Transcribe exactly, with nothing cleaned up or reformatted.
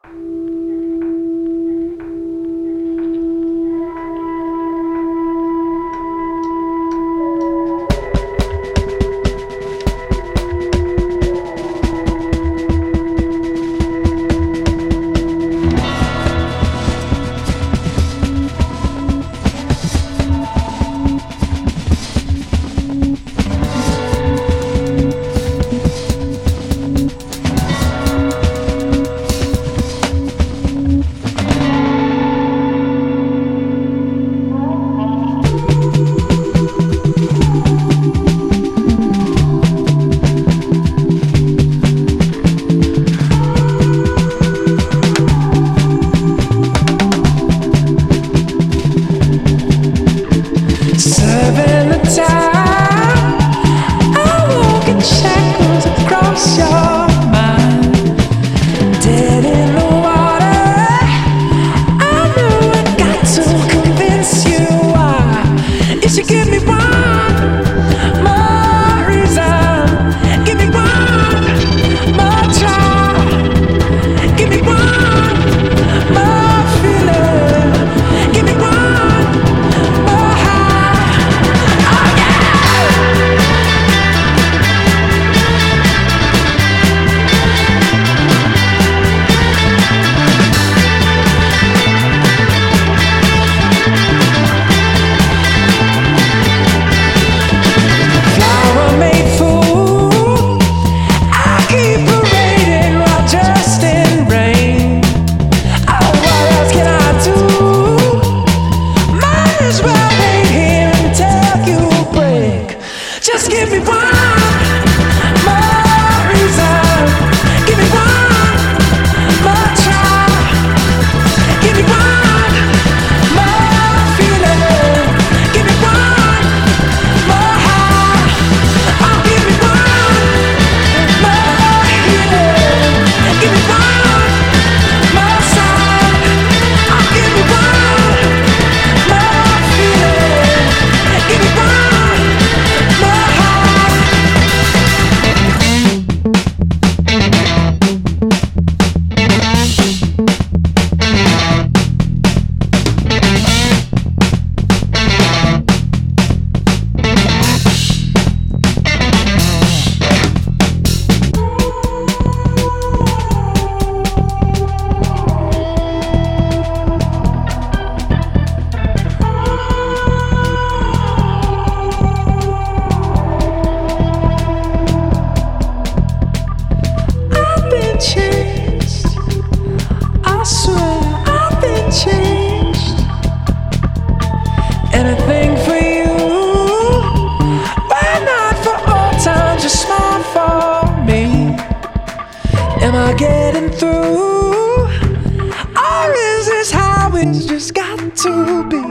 Serving the time, I walk in shackles across your mind. Dead in the water, I know I got to convince you why. You should give me one more reason, give me one more try, give me one more feeling, give me one more high. Just give me one more reason, give me one more try, give me one more feeling, give me one more high. Oh, give me one more healing, give me one more sign. Oh, give me one more feeling, give me one. Changed, I swear I've been changed. Anything for you, why not for all time, just smile for me? Am I getting through, or is this how it's just got to be?